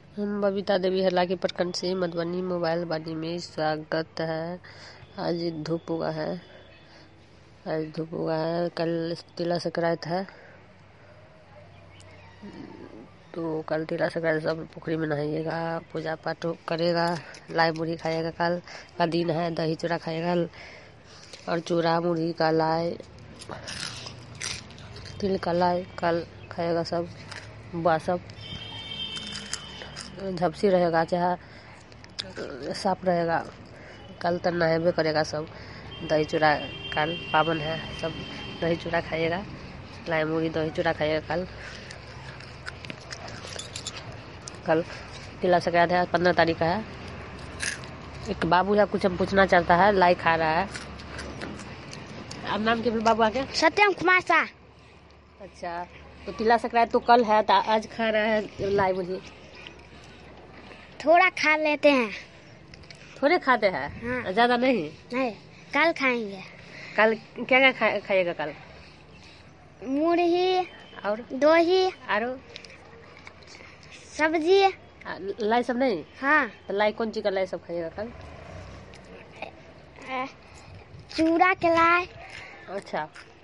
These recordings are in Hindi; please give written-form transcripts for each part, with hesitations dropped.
हम बबीता देवी हरला की प्रखंड से मधुबनी मोबाइल वाणी में स्वागत है। आज धूप हुआ है, कल तिला संक्रांत है, तो कल तिला संक्रांत सब पोखरी में नहाइएगा, पूजा पाठ करेगा, लाई मुरही खाएगा। कल का दिन है, दही चूड़ा खाएगा और चूड़ा मुरही का लाई, तिल का लाई कल खाएगा। सब बुआ सब झपसी रहेगा, चाहे साफ रहेगा। कल तो नहाबे करेगा सब। दही चूड़ा कल पावन है, सब दही चूड़ा खाइएगा, लाई मुरही दही चूड़ा खाइएगा। कल तिला संक्रांत है, 15 तारीख का है। एक बाबू है, कुछ हम पूछना चाहता है, लाई खा रहा है। आप नाम के बाबू आके? सत्यम कुमार शाह। अच्छा, तो तिला संक्रांत तो कल है, तो आज खा रहा है लाई मुरही? थोड़ा खा लेते हैं। थोड़े खाते हैं? हाँ। ज्यादा नहीं? नहीं, कल खाएंगे। कल क्या क्या खाइएगा? कल मुरही और दही और सब्जी। लाई सब नहीं? हाँ। तो लाई कौन चीज का लाई सब खाइएगा कल? चूड़ा के लाई। अच्छा,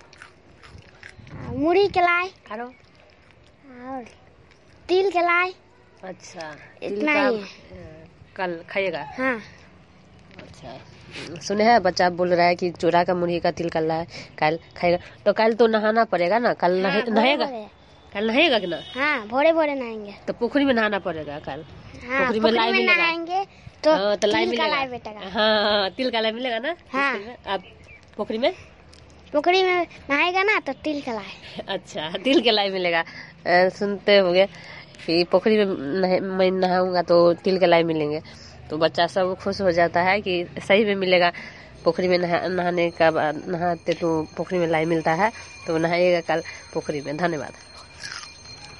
मुरही के लाई और तिल के लाई। अच्छा, इतना ही कल खाइएगा? हाँ। अच्छा, सुने हैं बच्चा बोल रहा है कि चूड़ा का मुरही का तिल का लाई कल खाएगा, तो कल तो नहाना पड़ेगा ना? कल हाँ, नहाएगा? कल नहाएगा कि ना? हाँ, भोरे भोरे नहाएंगे। तो पोखरी में नहाना पड़ेगा कल? हाँ, पोखरी में लाई मिलेगा? नहाएंगे तो, हाँ, तो लाई तिल का मिलेगा। लाई बेटेगा। हाँ, तिल का लाई मिलेगा ना? हाँ। आप पोखरी में नहाएगा ना तो तिल का लाई। अच्छा, तिल के लाई मिलेगा। सुनते होंगे कि पोखरी में मैं नहाऊंगा तो तिल के लाई मिलेंगे, तो बच्चा सब खुश हो जाता है कि सही में मिलेगा। पोखरी में नहाने का नहाते तो पोखरी में लाई मिलता है, तो नहाइएगा कल पोखरी में। धन्यवाद।